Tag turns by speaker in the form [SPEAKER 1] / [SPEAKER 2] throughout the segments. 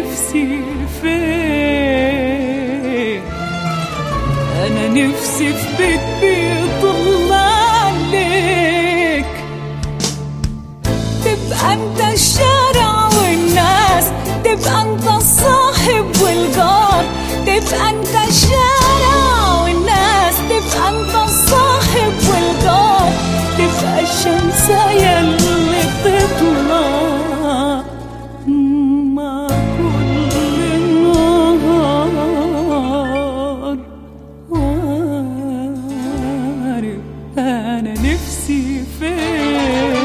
[SPEAKER 1] نفسي فين؟ أنا نفسي في بيت بيطل عليك، تبقى أنت الشارع والناس، تبقى أنت الصاحب والجار، تبقى أنت الشارع والناس، تبقى أنت الصاحب والجار، تبقى الشمسية اللي بتطلع مع كل نهار، وعارف أنا نفسي فين.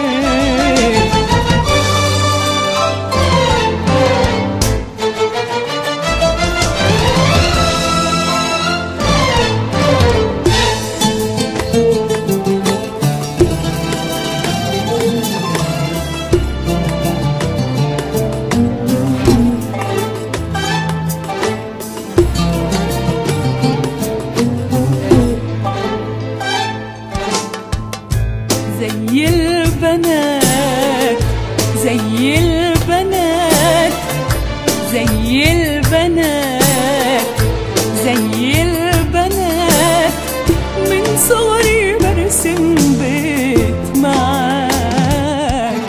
[SPEAKER 1] زي البنات زي البنات زي البنات زي البنات، من صغري برسم بيت معاك،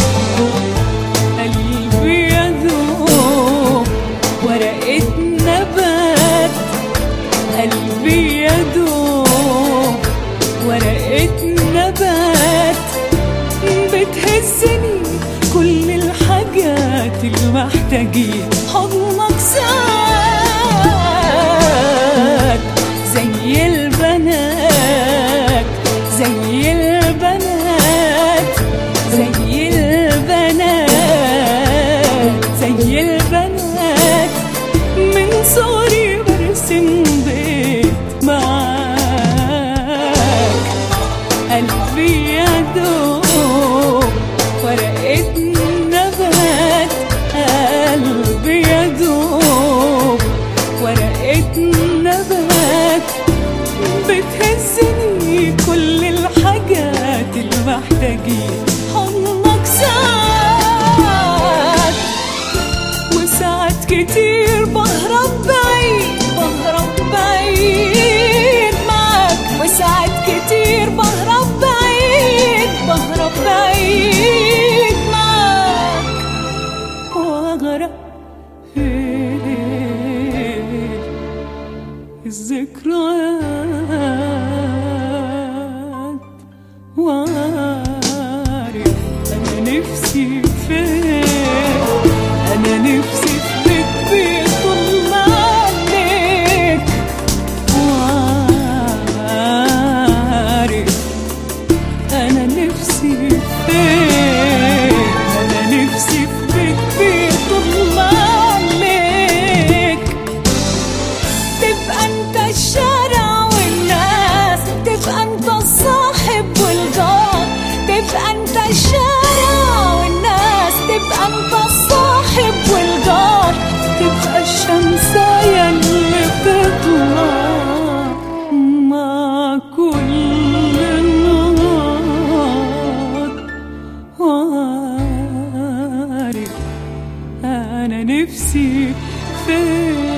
[SPEAKER 1] قلبي يدوب ورقة نبات، قلبي يدوب ورقة نبات، بتهزني كل الحاجات اللي محتاجين حضنك ساعات. زي البنات زي البنات زي البنات زي البنات، من صغري برسم بيت معاك، قلبي يدوب ورقة نبات، قلبي يدوب ورقة نبات، بتهزني كل الحاجات اللي محتاجين حضنك ساعات. وساعات كتير بهرب بعيد بهرب بعيد معاك، وساعات كتير بهرب بعيد بهرب بعيد معاك، واغرق في الذكريات، وعارف أنا نفسي فين. أنا نفسي في بيت بيطل عليك، وعارف أنا نفسي فين. أنا نفسي في بيت بيطل عليك، تبقى أنت الشارع والناس، تبقى أنت الصاحب والجار، تبقى أنت الشارع والناس، تبقى أنت الصاحب والجار، تبقى الشمسية اللي بتطلع مع كل نهار، وعارف أنا نفسي فين.